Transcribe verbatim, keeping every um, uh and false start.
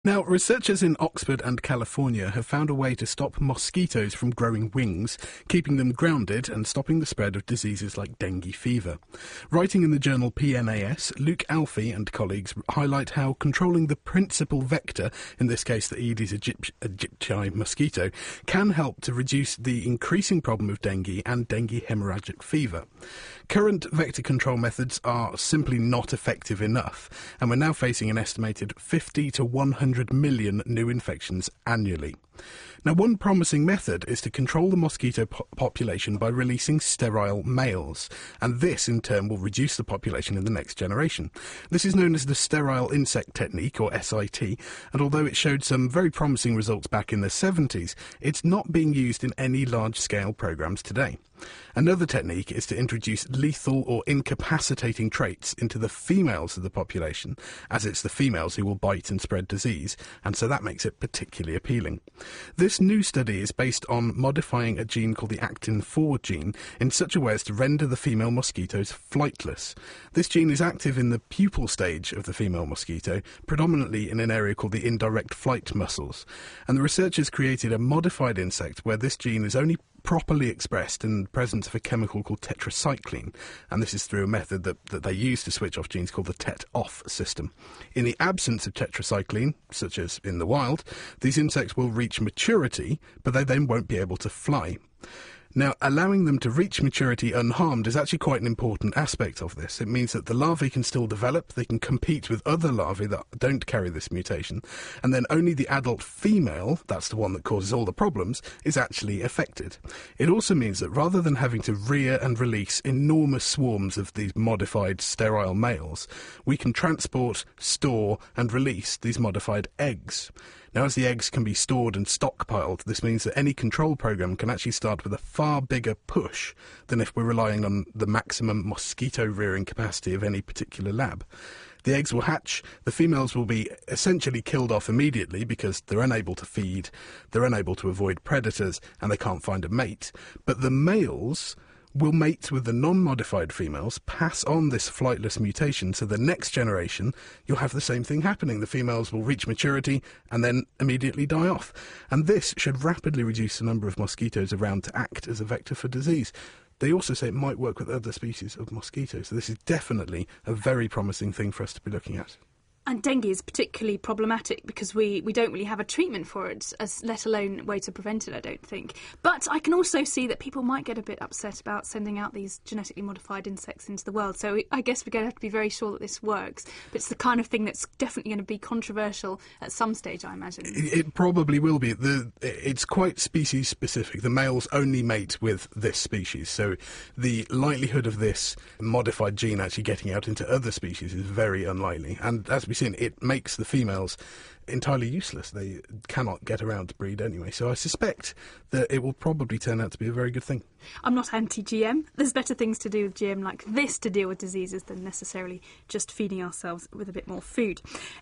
Now, researchers in Oxford and California have found a way to stop mosquitoes from growing wings, keeping them grounded and stopping the spread of diseases like dengue fever. Writing in the journal P N A S, Luke Alfie and colleagues highlight how controlling the principal vector, in this case the Aedes aegypti, aegypti mosquito, can help to reduce the increasing problem of dengue and dengue hemorrhagic fever. Current vector control methods are simply not effective enough, and we're now facing an estimated fifty to one hundred million new infections annually. Now, one promising method is to control the mosquito po- population by releasing sterile males, and this in turn will reduce the population in the next generation. This is known as the sterile insect technique, or S I T, and although it showed some very promising results back in the seventies, it's not being used in any large-scale programs today. Another technique is to introduce lethal or incapacitating traits into the females of the population, as it's the females who will bite and spread disease, and so that makes it particularly appealing. This new study is based on modifying a gene called the actin four gene in such a way as to render the female mosquitoes flightless. This gene is active in the pupal stage of the female mosquito, predominantly in an area called the indirect flight muscles, and the researchers created a modified insect where this gene is only properly expressed in the presence of a chemical called tetracycline, and this is through a method that, that they use to switch off genes called the tet-off system. In the absence of tetracycline, such as in the wild, these insects will reach maturity, but they then won't be able to fly. Now, allowing them to reach maturity unharmed is actually quite an important aspect of this. It means that the larvae can still develop, they can compete with other larvae that don't carry this mutation, and then only the adult female, that's the one that causes all the problems, is actually affected. It also means that rather than having to rear and release enormous swarms of these modified sterile males, we can transport, store, and release these modified eggs. Now, as the eggs can be stored and stockpiled, this means that any control program can actually start with a far bigger push than if we're relying on the maximum mosquito rearing capacity of any particular lab. The eggs will hatch, the females will be essentially killed off immediately because they're unable to feed, they're unable to avoid predators, and they can't find a mate. But the males will mate with the non-modified females, pass on this flightless mutation, so the next generation you'll have the same thing happening. The females will reach maturity and then immediately die off. And this should rapidly reduce the number of mosquitoes around to act as a vector for disease. They also say it might work with other species of mosquitoes, so this is definitely a very promising thing for us to be looking at. And dengue is particularly problematic because we, we don't really have a treatment for it, as let alone a way to prevent it, I don't think. But I can also see that people might get a bit upset about sending out these genetically modified insects into the world. So I guess we're going to have to be very sure that this works. But it's the kind of thing that's definitely going to be controversial at some stage, I imagine. It probably will be. The, it's quite species specific. The males only mate with this species. So the likelihood of this modified gene actually getting out into other species is very unlikely. And as we seen, it makes the females entirely useless. They cannot get around to breed anyway. So I suspect that it will probably turn out to be a very good thing. I'm not anti-G M. There's better things to do with G M like this to deal with diseases than necessarily just feeding ourselves with a bit more food.